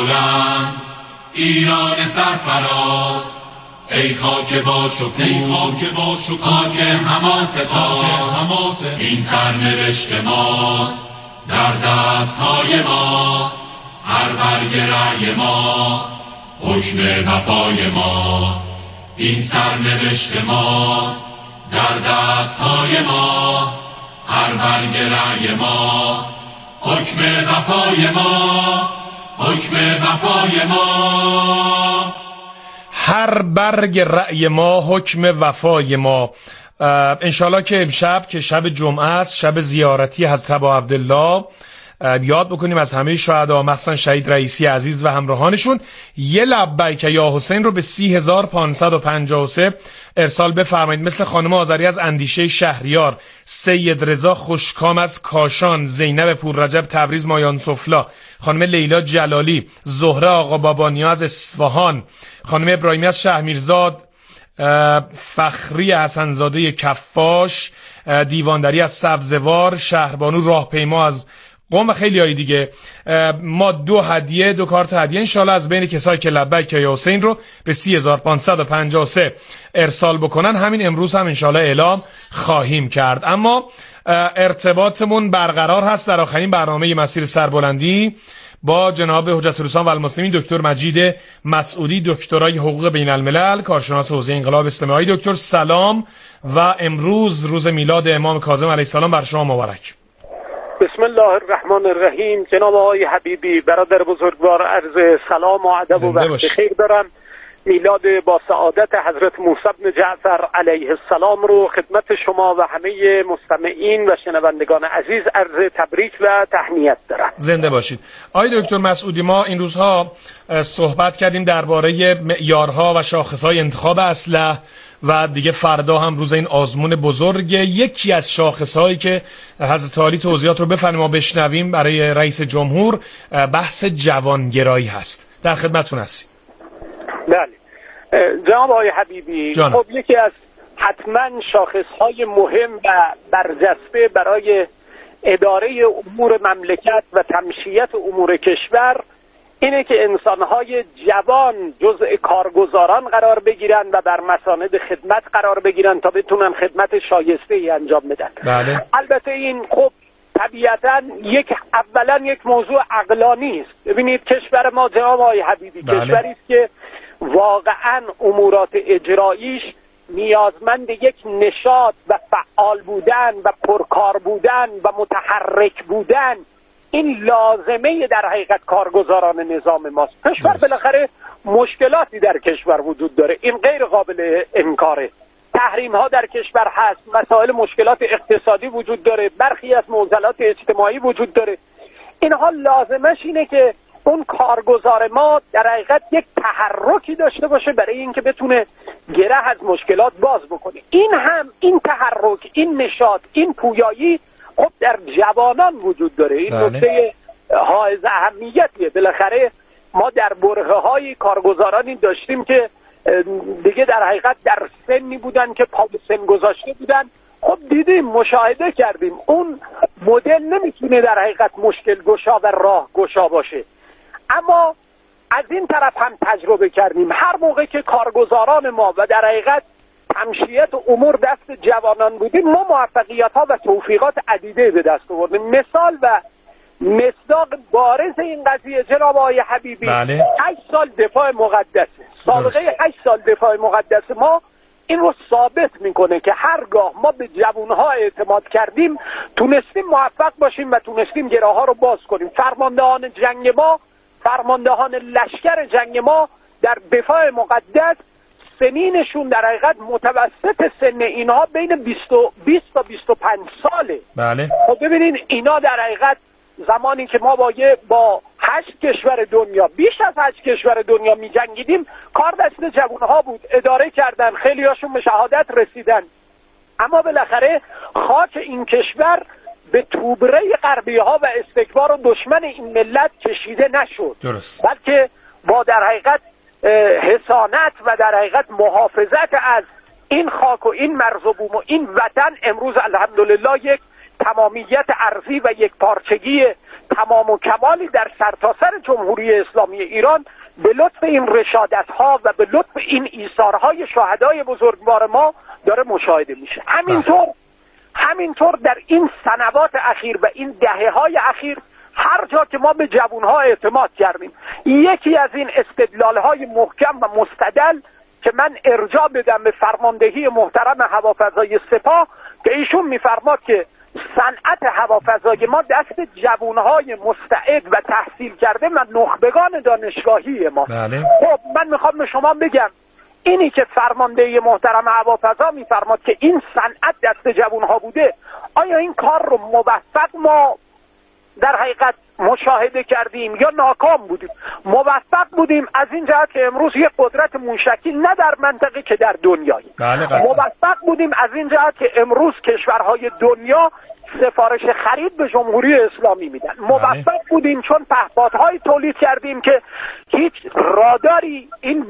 بلند، ایران سرفراز، ای خاک با شکوه، خاک حماس، این سرنوشت ماست در دستهای ما، هر برگ رأی ما حکم وفای ما، این سرنوشت ماست در دستهای ما، هر برگ رأی ما حکم وفای ما، حکم وفای ما، هر برگ رأی ما حکم وفای ما. انشالله که امشب که شب جمعه است، شب زیارتی حضرت ابا عبدالله، یاد بکنیم از همه شهدا، مخصوصا شهید رئیسی عزیز و همراهانشون، یه لبیک یا حسین رو به 30553 ارسال بفرمایید. مثل خانم آذری از اندیشه شهریار، سید رضا خوشکام از کاشان، زینب پوررجب تبریز مایان سفلا، خانم لیلا جلالی، زهره آقا بابانیا از اصفهان، خانم ابراهیمی از شهرمیرزاد، فخری حسنزاده کفاش، دیواندری از سبزوار، شهربانو راهپیما از قم، خیلی هایی دیگه. ما دو کارت هدیه انشالله از بین کسایی که لبیک یا حسین رو به 30553 ارسال بکنن همین امروز هم انشالله اعلام خواهیم کرد. اما ارتباطمون برقرار هست در آخرین برنامه مسیر سربلندی با جناب حجت الاسلام و المسلمین دکتر مجید مسعودی، دکترای حقوق بین الملل، کارشناس حوزه انقلاب اسلامی. دکتر سلام و امروز روز میلاد امام کاظم علیه السلام بر شما مبارک. بسم الله الرحمن الرحیم. جناب آقای حبیبی، برادر بزرگوار، عرض سلام و ادب و وقت خیر دارم. میلاد با سعادت حضرت موسی بن جعفر علیه السلام رو خدمت شما و همه مستمعین و شنوندگان عزیز عرض تبریک و تهنیت دارم. زنده باشید. آقای دکتر مسعودی، ما این روزها صحبت کردیم درباره معیارها و شاخصهای انتخاب اسلحه و دیگه فردا هم روز این آزمون بزرگ. یکی از شاخصهایی که حضرت عالی توضیحات رو بفرمایید ما بشنویم برای رئیس جمهور، بحث جوانگرایی هست. در خدمتتون هستیم. بله جناب آقای حبیبی، خب یکی از حتما شاخصهای مهم و برجسته برای اداره امور مملکت و تمشیت امور کشور اینه که انسانهای جوان جزء کارگزاران قرار بگیرن و بر مساند خدمت قرار بگیرن تا بتونن خدمت شایسته‌ای انجام بدن. بله. البته این خب طبیعتاً اولا یک موضوع عقلانی است. ببینید کشور ما جناب آقای حبیبی کشوری است که واقعاً امورات اجراییش نیازمند یک نشاط و فعال بودن و پرکار بودن و متحرک بودن، این لازمه در حقیقت کارگزاران نظام ماست. کشور بالاخره مشکلاتی در کشور وجود داره، این غیر قابل انکاره. تحریم ها در کشور هست، مسائل مشکلات اقتصادی وجود داره، برخی از معضلات اجتماعی وجود داره. اینها لازمش اینه که اون کارگزار ما در حقیقت یک تحرکی داشته باشه برای اینکه بتونه گره از مشکلات باز بکنه. این تحرک، این نشاط، این پویایی خب در جوانان وجود داره. این نکته حائز اهمیتیه. بالاخره ما در برهه های کارگزارانی داشتیم که دیگه در حقیقت در سنی بودن که پا به سن گذاشته بودن. خب دیدیم، مشاهده کردیم اون مدل نمیتونه در حقیقت مشکل گشا و راه گشا باشه. اما از این طرف هم تجربه کردیم هر موقع که کارگزاران ما و در حقیقت تمشیت امور دست جوانان بودیم، ما موفقیت ها و توفیقات عدیده به دست آوردیم. مثال و مصداق بارز این قضیه جناب آقای حبیبی، 8 سال دفاع مقدس، سابقه 8 سال دفاع مقدس ما این رو ثابت میکنه که هرگاه ما به جوانها اعتماد کردیم تونستیم موفق باشیم و تونستیم گره ها رو باز کنیم. فرماندهان جنگ ما، فرماندهان لشکر جنگ ما در دفاع مقدس سنینشون در حقیقت متوسط سن اینها بین 20 تا 25 ساله. بله. خب ببینین اینا در حقیقت زمانی که ما با 8 کشور دنیا، بیش از 8 کشور دنیا می جنگیدیم، کار دست جوانها بود، اداره کردن، خیلی هاشون به شهادت رسیدن. اما بالاخره خاک این کشور به توبره غربی ها و استکبار و دشمن این ملت کشیده نشد. درست. بلکه با در حقیقت حصانت و در حقیقت محافظت از این خاک و این مرز و بوم و این وطن امروز الحمدلله یک تمامیت ارضی و یک پارچگی تمام و کمالی در سرتاسر جمهوری اسلامی ایران به لطف این رشادت‌ها و به لطف این ایثارهای شهدای بزرگوار ما داره مشاهده میشه. همینطور در این سنوات اخیر و این دهه‌های اخیر هر جا که ما به جوانها اعتماد کردیم، یکی از این استدلال‌های محکم و مستدل که من ارجاع بدم به فرماندهی محترم هوافضای سپاه که ایشون میفرماد که صنعت هوافضای ما دست جوانهای مستعد و تحصیل کرده و نخبگان دانشگاهی ما. بله. خب من میخوام به شما بگم اینی که فرماندهی محترم هوافضا میفرماد که این صنعت دست جوانها بوده، آیا این کار رو موفق ما در حقیقت مشاهده کردیم یا ناکام بودیم؟ موفق بودیم از این جهت که امروز یک قدرت موشکی نه در منطقه که در دنیایی. موفق بودیم از این جهت که امروز کشورهای دنیا سفارش خرید به جمهوری اسلامی میدن. موفق بودیم چون پهپادهایی تولید کردیم که هیچ راداری این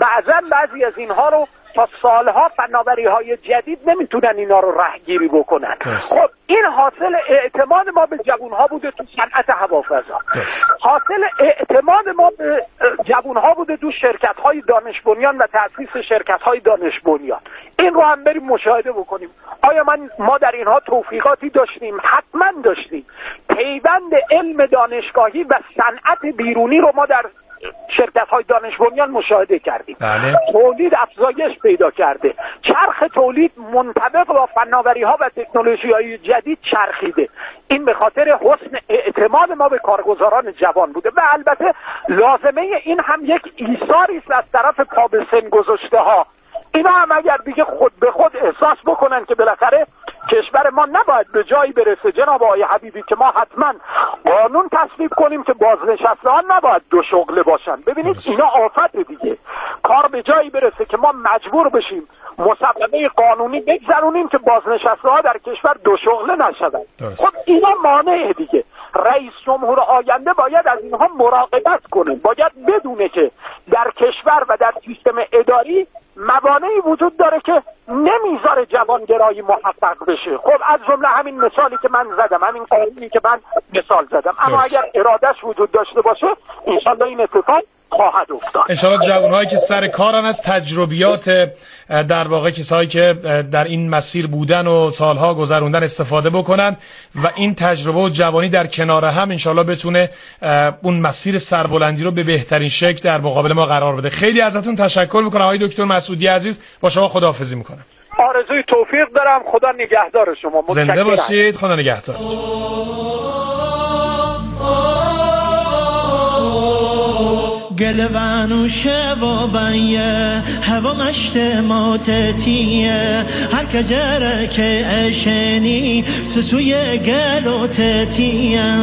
بعضی از اینها رو تا سالها فناوری‌های جدید نمیتونن اینا رو رهگیری بکنن. خب این حاصل اعتماد ما به جوانها بوده تو صنعت هوافضا، حاصل اعتماد ما به جوانها بوده تو شرکت‌های دانش بنیان و تأسیس شرکت‌های دانش بنیان. این رو هم بریم مشاهده بکنیم. آیا ما در اینها توفیقاتی داشتیم؟ حتما داشتیم. پیوند علم دانشگاهی و صنعت بیرونی رو ما در شرکت‌های دانش بنیان مشاهده کردیم. بله. تولید افزایش پیدا کرده، چرخ تولید منطبق با فناوری‌ها و تکنولوژی‌های جدید چرخیده. این به خاطر حسن اعتماد ما به کارگزاران جوان بوده و البته لازمه این هم یک ایثاری است از طرف پا به سن گذاشته‌ها. اینا هم اگر دیگه خود به خود احساس بکنن که بالاخره کشور ما نباید به جایی برسه جناب آقای حبیبی که ما حتما قانون تصویب کنیم که بازنشسته‌ها نباید دو شغله باشن. ببینید اینا آفت دیگه. کار به جایی برسه که ما مجبور بشیم مسابقه قانونی بگذرونیم که بازنشسته‌ها در کشور دو شغله نشدن. خب اینا مانع دیگه. رئیس جمهور آینده باید از اینها مراقبت کنه، باید بدونه که در کشور و در سیستم اداری موانعی وجود داره که نمیذاره جوانگرایی محقق بشه. خب از جمله همین مثالی که من زدم، همین قانونی که من مثال زدم، اما اگر ارادش وجود داشته باشه انشالله این اتفاق خواهد افتاد. انشالله جوانهایی که سر کارن از تجربیات در واقع کسایی که در این مسیر بودن و سالها گذروندن استفاده بکنن و این تجربه و جوانی در کنار هم انشالله بتونه اون مسیر سربلندی رو به بهترین شکل در مقابل ما قرار بده. خیلی ازتون تشکر میکنم آقای دکتر مسعودی عزیز. با شما خداحافظی میکنم. آرزوی توفیق دارم. خدا نگهدار شما. زنده باشید. خدا نگهدار. گلوان و شوابیه هوا مشت ماتتیه هر کجره که اشنی سسوی گلوتتیه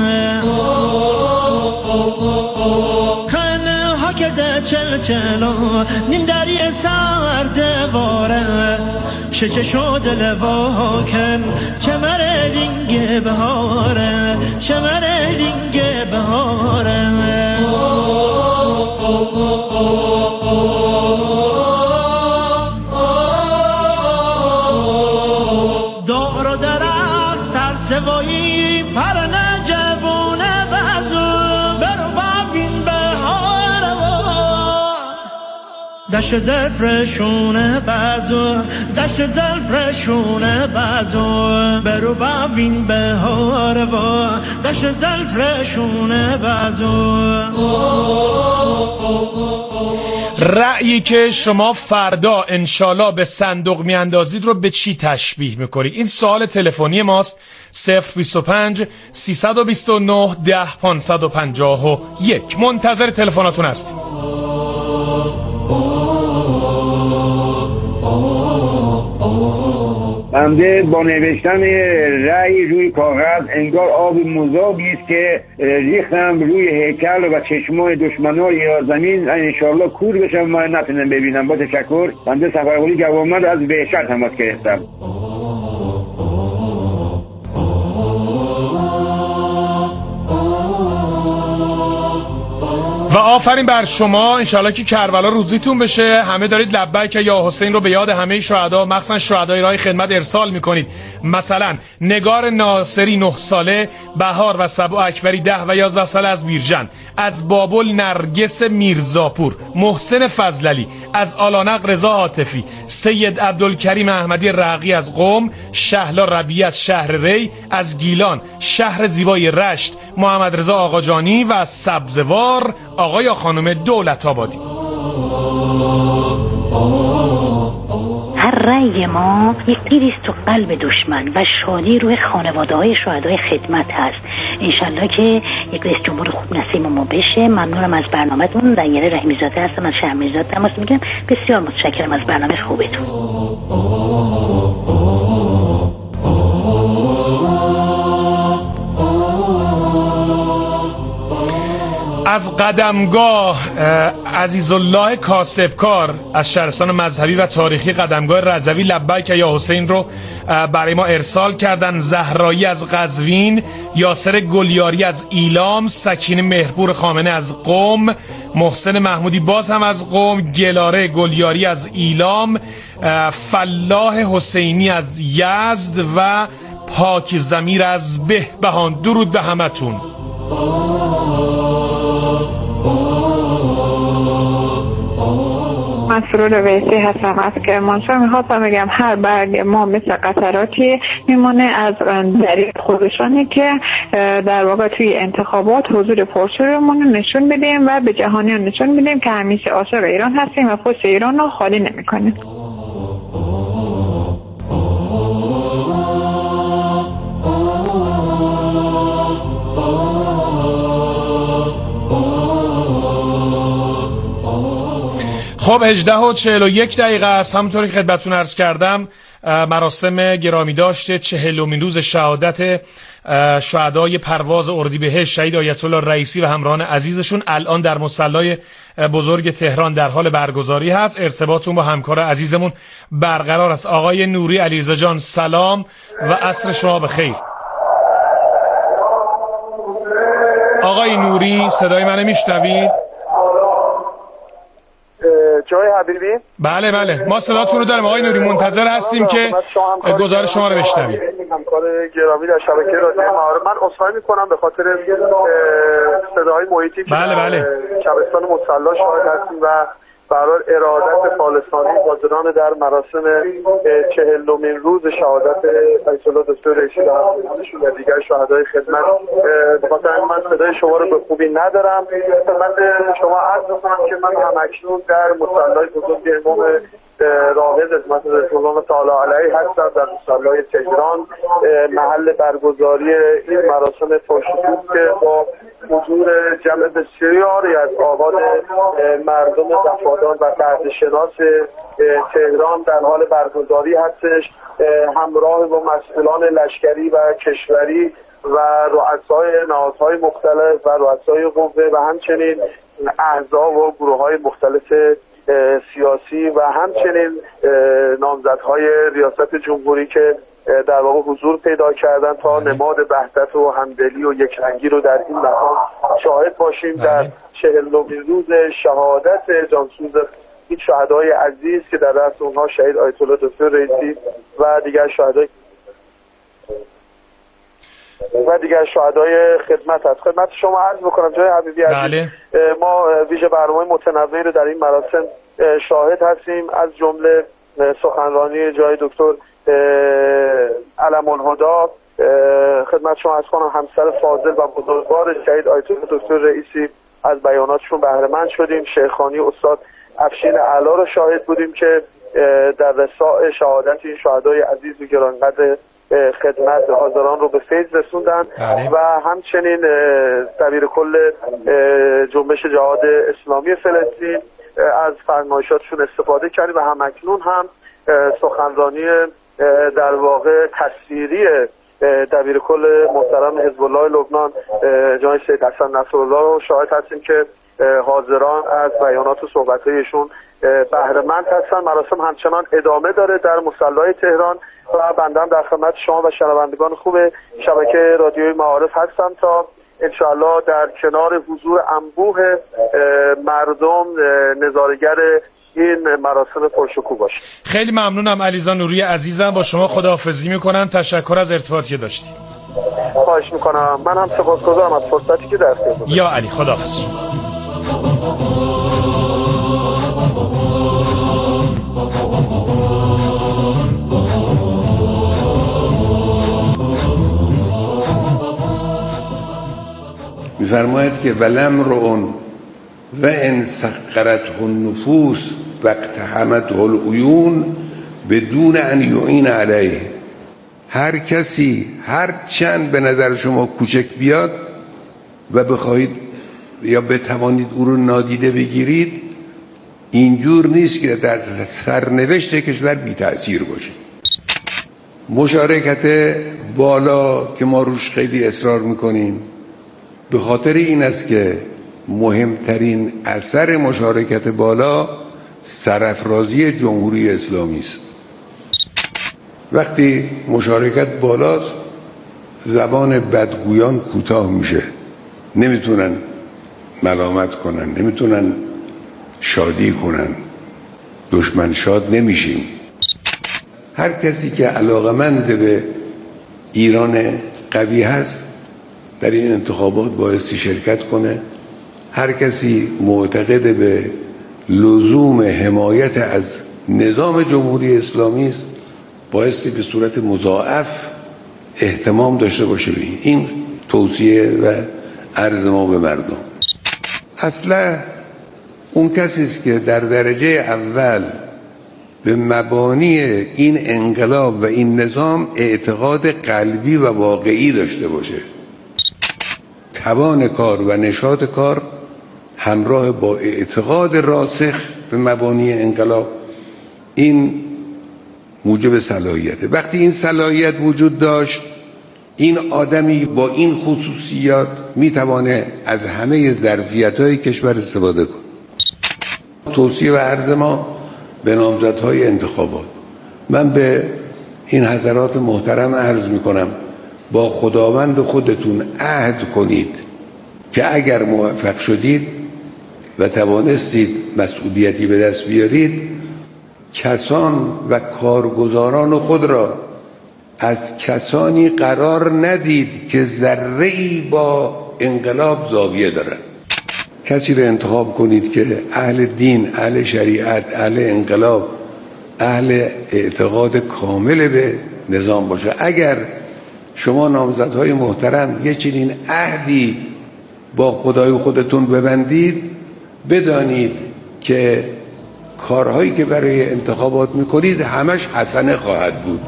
کنه ها که ده چلچلا نیم دری سر دواره شچه شد لواکم چمر رینگ بهاره چمر رینگ بهاره دار و درخت سرسوایی پر نجبونه بزو برو ببین بهار دشت زلفرشونه بزو دشت زلفرشونه بزو برو ببین بهار دشت زلفرشونه بزو. رأیی که شما فردا انشالله به صندوق میاندازید رو به چی تشبیه میکنید؟ این سوال تلفنی ماست. 025 329 10 551. منتظر تلفناتون هستیم. بنده با نوشتن رأی روی کاغذ انگار آب مذابی است که ریختم روی هیکل و چشمای دشمنان یا زمین انشالله کور بشم و نتونم ببینم. با تشکر. بنده سفرقلی جوانمرد از بهشت تماس گرفتم. و آفرین بر شما. انشالله که کربلا روزیتون بشه. همه دارید لبیک یا حسین رو به یاد همه شهدا، مخصوصا شهدای راه خدمت ارسال میکنید. مثلا نگار ناصری 9 ساله، بهار و سبو اکبری 10 و 11 ساله از بیرجن، از بابل نرگس میرزاپور، محسن فضلعلی از آلانق، رضا عاطفی، سید عبدالکریم احمدی رقی از قم، شهلا ربیعی از شهر ری، از گیلان شهر زیبای رشت محمد رضا آقاجانی و از سبزوار آقای یا خانم دولت آبادی. هر رأی ما یک تیریست تو قلب دشمن و شادی روی خانواده‌های شهدای خدمت هست. انشالله که یک رئیس جمهور خوب نصیب ما بشه. ممنونم از برنامه‌تون. دنیره رحیمی‌زاده هستم از شهر میرزاد تماس میگیرم. بسیار متشکرم از برنامه خوبتون. از قدمگاه عزیزالله کاسبکار از شهرستان مذهبی و تاریخی قدمگاه رضوی لبیک یا حسین رو برای ما ارسال کردن. زهرایی از قزوین، یاسر گلیاری از ایلام، سکینه مهرپور خامنه از قم، محسن محمودی باز هم از قم، گلاره گلیاری از ایلام، فلاح حسینی از یزد و پاک ضمیر از بهبهان. درود به همتون. من سرور ویسی هستم از کرمانشاه. میخواستم بگم هر برگ ما مثل قطراتی میمونه از دریق خودشانی که در واقع توی انتخابات حضور پرشورمون نشون بدیم و به جهانیان نشون بدیم که همیشه عاشق ایران هستیم و پشت ایران رو خالی نمی‌کنیم. خب 18:41 است. همونطوری که خدمتتون عرض کردم مراسم گرامی داشته 40مین روز شهادت شهدای پرواز اردیبهشت شهید آیت الله رئیسی و همراهان عزیزشون الان در مصلی بزرگ تهران در حال برگزاری هست. ارتباطتون با همکار عزیزمون برقرار است. آقای نوری علیرضا جان سلام و عصر شما بخیر. آقای نوری صدای منو میشنوید؟ جای حبیبی؟ بله بله ما صداتون رو داریم آقای نوری، منتظر هستیم که گزارش شما رو بشنویم. همکار گرامی در شبکه رادیو معارف، من عذرخواهی میکنم به خاطر صداهای محیطی که بله. شبستان مصلی شاهد هستیم و برای ارادت فالسانی حاضران در مراسم 40مین روز شهادت آیت الله دکتر رئیسی و همراهانشون و دیگر شهدای خدمت. بخاطر من صدای شما رو به خوبی ندارم. خدمت شما عرض می‌کنم که من همکنون در مصلی بزرگ امام راغب عظمت رسول الله تعالی علیه هستم در مصلی تهران، محل برگزاری این مراسم پرشکوه که با حضور جمع بسیاری از آباد مردم وفادار و دردشناس تهران در حال برگزاری هستش، همراه با مسئولان لشکری و کشوری و رؤسای نهادهای مختلف و رؤسای قوه و همچنین احزاب و گروه‌های مختلف سیاسی و همچنین نامزدهای ریاست جمهوری که در واقع حضور پیدا کردن تا نماد وحدت و همدلی و یکرنگی رو در این مقام شاهد باشیم در 40مین روز شهادت جانسوز این شهدای عزیز که در رأس اونها شهید آیت الله دکتر رئیسی و دیگر شهدای خدمت هست. خدمت شما عرض بکنم جای حبیبی عزیز، ما ویژه برنامه متنوعی رو در این مراسم شاهد هستیم، از جمله سخنرانی جای دکتر علم الهدی. خدمت شما از کنم همسر فاضل و بزرگوار شهید آیت الله دکتر رئیسی از بیاناتشون بهره مند شدیم. شیخانی استاد افشین اعلی رو شاهد بودیم که در رساء شهادت این شهدای عزیز و گرانقدر خدمت حاضران رو به فیض رسوندن و همچنین دبیر کل جنبش جهاد اسلامی فلسطین از فرمایشاتشون استفاده کردیم و همکنون هم سخنرانی در واقع تصویری دبیر کل محترم حزب الله لبنان جناب سید حسن نصرالله رو شاهد هستیم که حاضران از بیانات و صحبت‌هایشون بهره مند هستن. مراسم همچنان ادامه داره در مصلی تهران و بنده هم در خدمت شما و شنوندگان خوب شبکه رادیوی معارف هستم تا انشاءالله در کنار حضور انبوه مردم نظاره‌گر این مراسم پرشکوه باشه. خیلی ممنونم علیزا نوری عزیزم، با شما خداحافظی میکنم. تشکر از ارتباطی که داشتید. خواهش میکنم. من هم سپاسگزارم از فرصتی که در اختیار گذاشتید. یا علی، خداحافظ. می‌فرماید که ولم رؤون و ان سقرته النفوس واقتحمته العیون بدون ان یعین علیه. هر کسی هر چند به نظر شما کوچک بیاد و بخواهید یا بتوانید او رو نادیده بگیرید، اینجور نیست که در سرنوشت کشور بی تأثیر باشه. مشارکت بالا که ما روش خیلی اصرار میکنیم به خاطر این است که مهمترین اثر مشارکت بالا سرافرازی جمهوری اسلامی است. وقتی مشارکت بالاست زبان بدگویان کوتاه میشه، نمیتونن ملامت کنن، نمیتونن شادی کنن، دشمن شاد نمیشیم. هر کسی که علاقمند به ایران قوی هست در این انتخابات بایستی شرکت کنه. هر کسی معتقد به لزوم حمایت از نظام جمهوری اسلامی است بایستی به صورت مضاعف اهتمام داشته باشه. این توصیه و عرض ما به مردم. اصلا اون کسی است که در درجه اول به مبانی این انقلاب و این نظام اعتقاد قلبی و واقعی داشته باشه، توان کار و نشاط کار همراه با اعتقاد راسخ به مبانی انقلاب، این موجب صلاحیته. وقتی این صلاحیت وجود داشت، این آدمی با این خصوصیات میتوانه از همه ظرفیت‌های کشور استفاده کنه. توصیه و عرض ما به نامزدهای انتخابات، من به این حضرات محترم عرض میکنم با خداوند خودتون عهد کنید که اگر موفق شدید و توانستید مسئولیتی به دست بیارید، کسان و کارگزاران خود را از کسانی قرار ندید که ذره‌ای با انقلاب زاویه دارن. کسی را انتخاب کنید که اهل دین، اهل شریعت، اهل انقلاب، اهل اعتقاد کامل به نظام باشه. اگر شما نامزدهای محترم یه چنین عهدی با خدای خودتون ببندید، بدانید که کارهایی که برای انتخابات میکنید همش حسنه خواهد بود.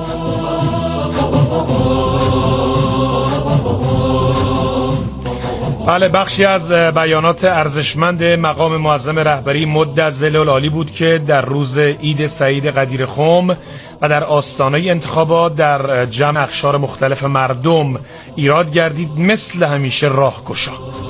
بله، بخشی از بیانات ارزشمند مقام معظم رهبری مدظل العالی بود که در روز عید سعید قدیر خم و در آستانه انتخابات در جمع اقشار مختلف مردم ایراد گردید، مثل همیشه راهگشا.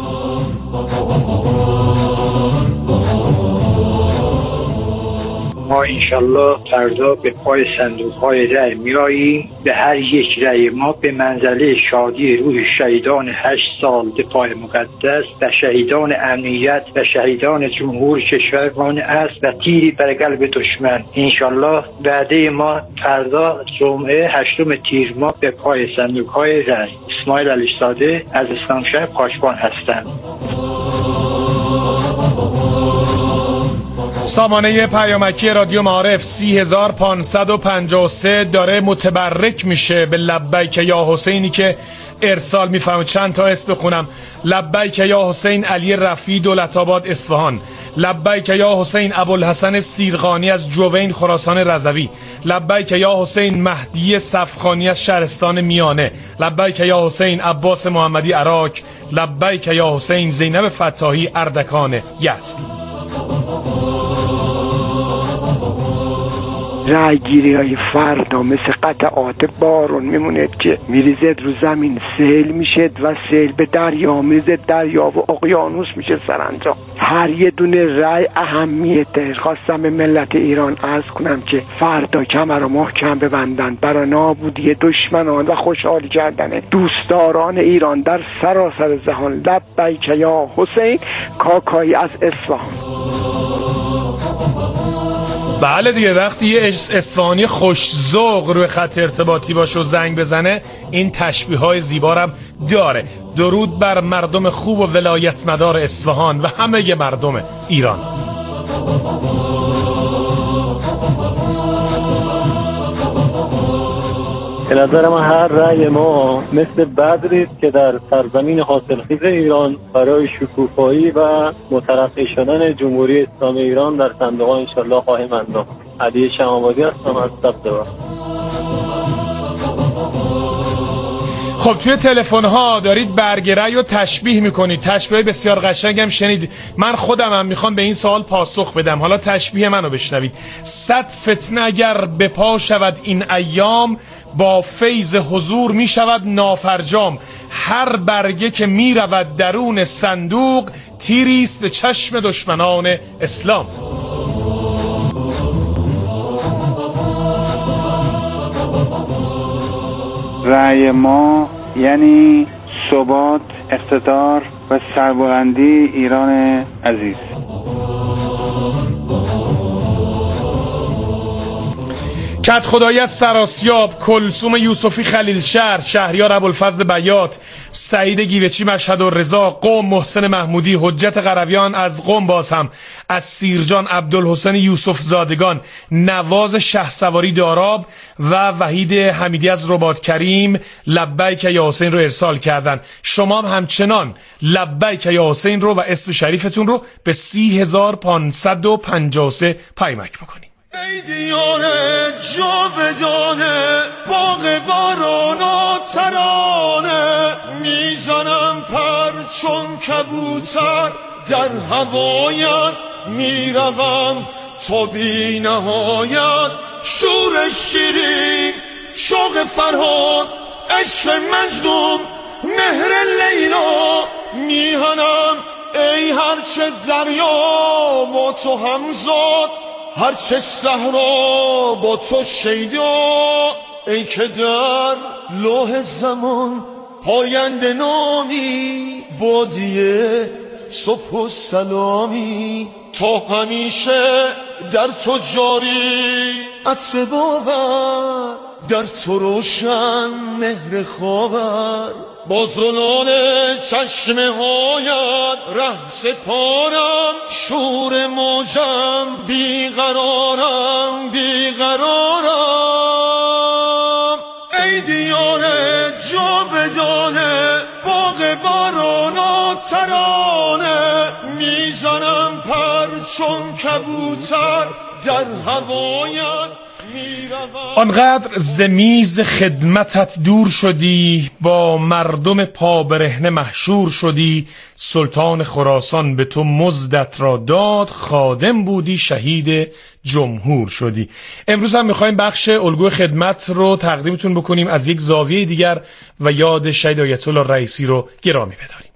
ما انشالله فردا به پای صندوق‌های رأی میاییم. به هر یک رأی ما به منزله شادی روح شهیدان 8 سال دفاع مقدس و شهیدان امنیت و شهیدان جمهور کشورمان است و تیری بر قلب دشمن. انشالله وعده ما فردا جمعه 8 تیر ماه به پای صندوق‌های رأی. اسماعیل علیزاده از اسلامشهر پاشبان هستم. سامانه پیامکی رادیو معارف 30553 داره متبرک میشه به لبیک یا حسینی که ارسال میفرمایید. چند تا اسم بخونم: لبیک یا حسین علی رفیع دولت‌آباد اصفهان، لبیک یا حسین ابوالحسن سیرغانی از جوین خراسان رضوی، لبیک یا حسین مهدی صفخانی از شهرستان میانه، لبیک یا حسین عباس محمدی عراق، لبیک یا حسین زینب فتاحی اردکان یزد. رأیگیری های فردا مثل قطعات بارون میمونه که میریزد رو زمین، سیل میشه و سیل به دریا میریزد، دریا و اقیانوس میشه سرانجام. هر یه دونه رأی اهمیته. خواستم به ملت ایران عرض کنم که فردا کمر رو محکم ببندن برای نابودی دشمنان و خوشحال کردن دوستداران ایران در سراسر جهان. لبیک یا حسین، کاکایی از اصفهان. بله دیگه، وقتی یه اصفهانی خوش‌ذوق روی خط ارتباطی باشه و زنگ بزنه این تشبیه‌های زیبا رو داره. درود بر مردم خوب و ولایت مدار اصفهان و همه مردم ایران. به نظر من هر رأی ما مثل بدری است که در سرزمین حاصلخیز ایران برای شکوفایی و مترقی شدن جمهوری اسلامی ایران در صندوق‌ها انشالله خواهیم انداخت. علی شم‌آبادی هستم از سبزوار. خب توی تلفن‌ها دارید برگه رأی رو تشبیه می‌کنید. تشبیه بسیار قشنگم شنید. من خودم هم میخوام به این سوال پاسخ بدم. حالا تشبیه منو بشنوید. 100 فتنه اگر به پا شود این ایام، با فیض حضور می شود نافرجام. هر برگه که می رود درون صندوق، تیریست به چشم دشمنان اسلام. رأی ما یعنی ثبات، اقتدار و سربلندی ایران عزیز. کت خدایی از سراسیاب، کلثوم یوسفی خلیلشهر، شهریار ابوالفضل بیات، سعید گیوچی مشهد و رضا، قم محسن محمودی، حجت قرویان از قم، باز هم از سیرجان عبدالحسین یوسف زادگان، نواز شهسواری داراب و وحید حمیدی از رباط کریم لبیک یا حسین رو ارسال کردن. شما هم همچنان لبیک یا حسین رو و اسم شریفتون رو به 30553 پیمک بکنید. ای دیانه جاودانه، باغ بارانا ترانه، میزنم پر چون کبوتر در هوایت، میروم تا بی نهایت. شور شیرین، شوق فرهاد، عشق مجنون، مهر لیلا، میهنم ای هرچه دریا با تو همزاد، هرچه صحرا با تو شیدا. ای که در لوح زمان پاینده نامی، بادیه صبح و سلامی، تا همیشه در تو جاری. عطف باور در تو روشن، مهر خاور با زلال چشمه هایت ره سپارم. شور موجم بیقرارم، بیقرارم. ای دیانه جاودانه، باغ بارانا ترانه، میزنم پر چون کبوتر در هوایت. آنقدر ز میز خدمتت دور شدی، با مردم پابرهنه محشور شدی. سلطان خراسان به تو مزدت را داد، خادم بودی شهید جمهور شدی. امروز هم میخوایم بخش الگوی خدمت رو تقدیمتون بکنیم از یک زاویه دیگر و یاد شهید آیت الله رئیسی رو گرامی بداریم.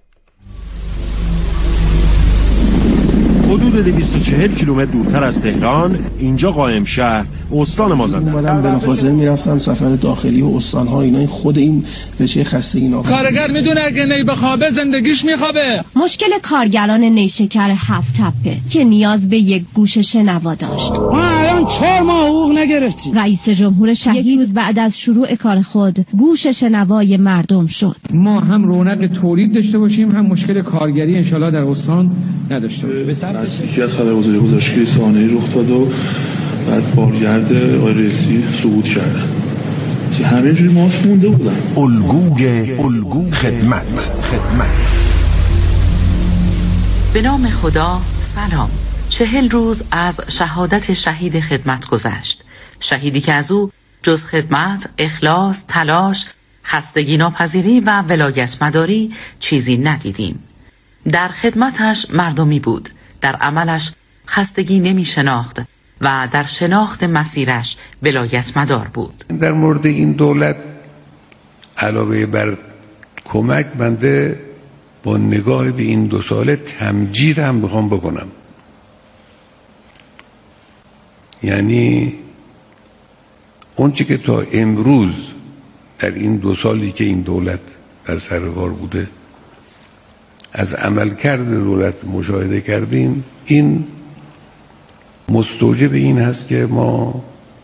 حدود 240 کیلومتر دورتر از تهران، اینجا قائم شهر استان مازندران. اومدم بلافاصله میرفتم سفر داخلی و استان‌ها، اینا خود این بچه خستگی ناپذیر. کارگر میدونه اگه نی بخوابه زندگیش میخوابه. مشکل کارگران نیشکر 7 تپه که نیاز به یک گوش شنوا داشت. ما الان 4 ماه حقوق نگرفتیم. رئیس جمهور شهید یک روز بعد از شروع کار خود گوش شنوای مردم شد. ما هم رونق تولید داشته باشیم، هم مشکل کارگری انشالله در استان نداشته باشیم. یکی از خبرگزاری گزارش که سانحه‌ای رخ داد و بعد بارگرد آقای رئیسی سقوط کردن. همه جوری ماست مونده بودن. الگوی خدمت. به نام خدا، سلام. 40 روز از شهادت شهید خدمت گذشت. شهیدی که از او جز خدمت، اخلاص، تلاش، خستگی ناپذیری و ولایت مداری چیزی ندیدیم. در خدمتش مردمی بود، در عملش خستگی نمی شناخت، و در شناخت مسیرش ولایت مدار بود. در مورد این دولت علاوه بر کمک، بنده با نگاه به این 2 ساله تمجید هم بخوام بکنم. یعنی اون چی که تا امروز در این 2 سالی که این دولت در سر کار بوده از عملکرد دولت مشاهده کردیم، این مستوجب این هست که ما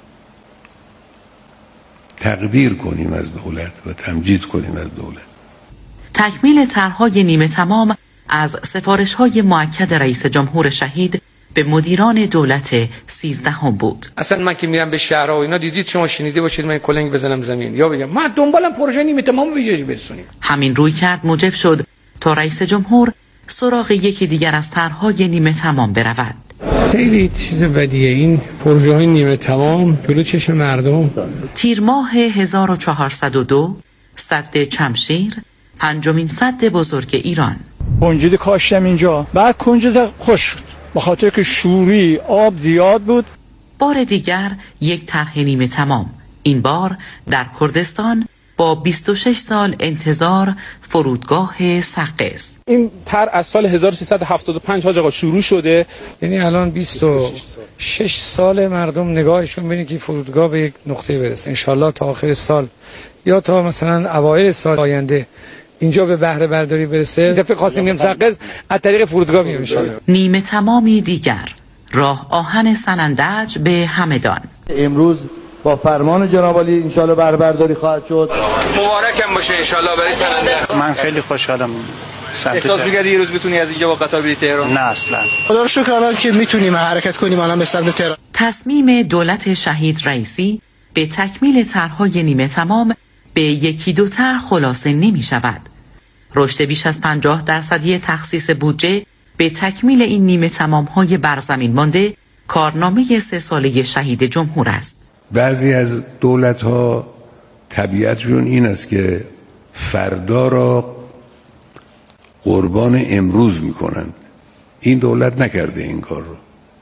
تقدیر کنیم از دولت و تمجید کنیم از دولت. تکمیل طرح‌های نیمه تمام از سفارش‌های مؤکد رئیس جمهور شهید به مدیران دولت 13 بود. اصلا من که میرم به شهرها و اینا، دیدید شما شنیده باشید من کلنگ بزنم زمین یا بگم من دنبالم پروژه نیمه تمام به جایی برسونیم. همین روی کرد موجب شد تا رئیس جمهور سراغ یکی دیگر از طرح‌های نیمه تمام برود. خیلی چیز بدیه این پروژه های نیمه تمام جلو چشم مردم. تیر ماه 1402 سد چمشیر، 5مین سد بزرگ ایران. کنجد کاشتم اینجا، بعد کنجد خوش شد به خاطر که شوری آب زیاد بود. بار دیگر یک طرح نیمه تمام، این بار در کردستان با 26 سال انتظار، فرودگاه سقز. این طرح از سال 1375 حاج آقا شروع شده، یعنی الان 26 سال مردم نگاهشون بینه که فرودگاه به یک نقطه برسه. انشالله تا آخر سال یا تا مثلا اوایل سال آینده اینجا به بهره برداری برسه. دفعه خواستیم میگم سقز از طریق فرودگاه میام انشالله. نیمه تمامی دیگر، راه آهن سنندج به همدان. امروز با فرمان جناب عالی انشالله بهره برداری خواهد شد. مبارکم باشه انشالله برای سنندج. من خیلی خوشحالم. احساس می‌کردی یه روز بتونی از اینجا با قطار بری تهران؟ نه اصلا. خدا رو شکر الان که میتونیم حرکت کنیم الان به سمت تهران. تصمیم دولت شهید رئیسی به تکمیل طرح‌های نیمه تمام به 1-2 طرح خلاصه نمی‌شود. رشد بیش از 50% تخصیص بودجه به تکمیل این نیمه تمام‌های برزمین مانده کارنامه 3 ساله شهید جمهور است. بعضی از دولت‌ها طبیعتشون این است که فردا را قربان امروز میکنند. این دولت نکرده این کار رو.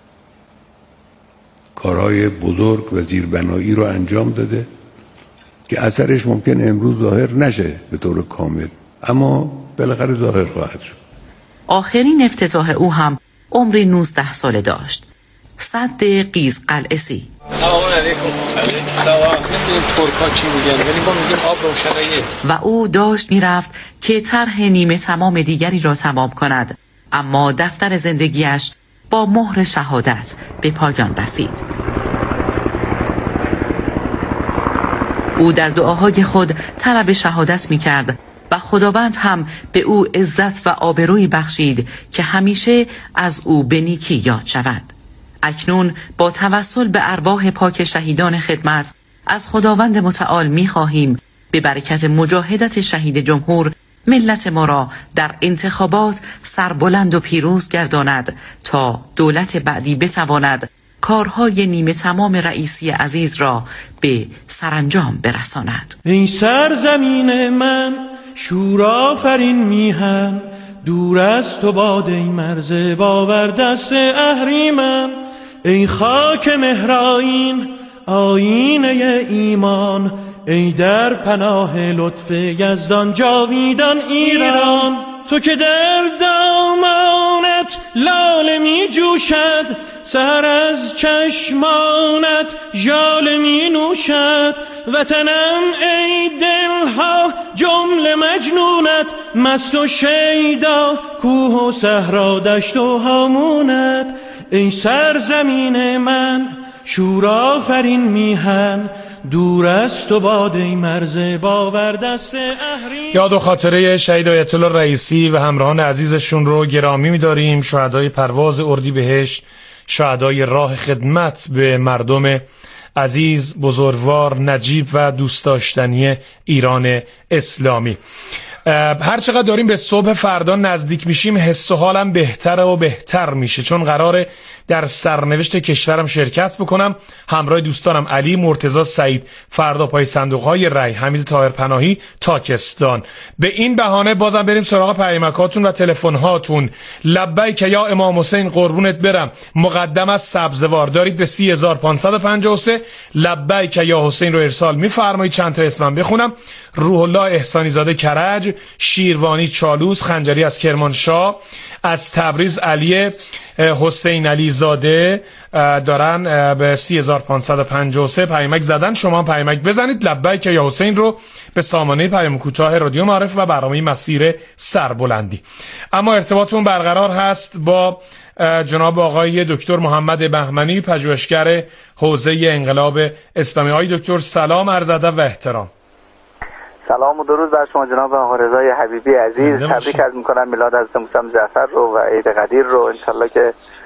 کارهای بزرگ و زیربنایی رو انجام داده که اثرش ممکن امروز ظاهر نشه به طور کامل، اما بالاخره ظاهر خواهد شد. آخرین افتتاح او هم عمری 19 ساله داشت. سد قیزقلعه‌سی. سلام علیکم. سلام. این ترکا چی میگن؟ ولی ما میگیم آب روشناییه. و او داشت میرفت که طرح نیمه تمام دیگری را تمام کند، اما دفتر زندگیش با مهر شهادت به پایان رسید. او در دعاهای خود طلب شهادت میکرد و خداوند هم به او عزت و آبرویی بخشید که همیشه از او به نیکی یاد شود. اکنون با توسل به ارواح پاک شهیدان خدمت از خداوند متعال می‌خواهیم به برکت مجاهدت شهید جمهور ملت ما را در انتخابات سربلند و پیروز گرداند تا دولت بعدی بتواند کارهای نیمه تمام رئیسی عزیز را به سرانجام برساند. این سرزمین من شورآفرین میهن، دور از تو باد این مرز باور دست اهریمن. ای خاک مهرآیین آیینه ایمان، ای در پناه لطف یزدان جاویدان ایران. تو که در دامانت لاله می جوشد، سر از چشمانت ژاله می نوشد. وطنم ای دلها جمله مجنونت، مست و شیدا کوه و صحرا دشت و هامونت. ای سرزمین من شورآفرین میهن، دور از تو باد ای مرز باور دست اهریمن. یاد و خاطره شهید آیت الله رئیسی و همراهان عزیزشون رو گرامی می‌داریم. شهدای پرواز اردیبهشت، شهدای راه خدمت به مردم عزیز، بزرگوار، نجیب و دوست داشتنی ایران اسلامی. هر چقدر داریم به صبح فردا نزدیک میشیم حس و حالم بهتر و بهتر میشه، چون قراره در سرنوشت کشورم شرکت بکنم همراه دوستانم علی، مرتضی، سعید. فردا پای صندوق‌های رای، حمید طاهرپناهی، تاکستان. به این بهانه بازم بریم سراغ پیامکاتون و تلفن‌هاتون. لبیک یا امام حسین قربونت برم، مقدم از سبزوار دارید به 30553. لبیک یا حسین رو ارسال می‌فرمایید. چند تا اسمم بخونم: روح الله احسانی زاده کرج، شیروانی چالوس، خنجری از کرمانشاه، از تبریز علی حسین علی زاده دارن به 30553 پیامک زدن. شما هم پیامک بزنید. لبیک یا حسین رو به سامانه پیام کوتاه رادیو معارف و برنامه مسیر سربلندی. اما ارتباطتون برقرار هست با جناب آقای دکتر محمد بهمنی، پژوهشگر حوزه انقلاب اسلامی. آقای دکتر سلام، عرض ادب و احترام. سلام و درود بر شما جناب آقا رضای حبیبی عزیز. تبریک عرض می‌کنم میلاد حضرت موسی جعفر رو و عید قدیر رو. انشالله که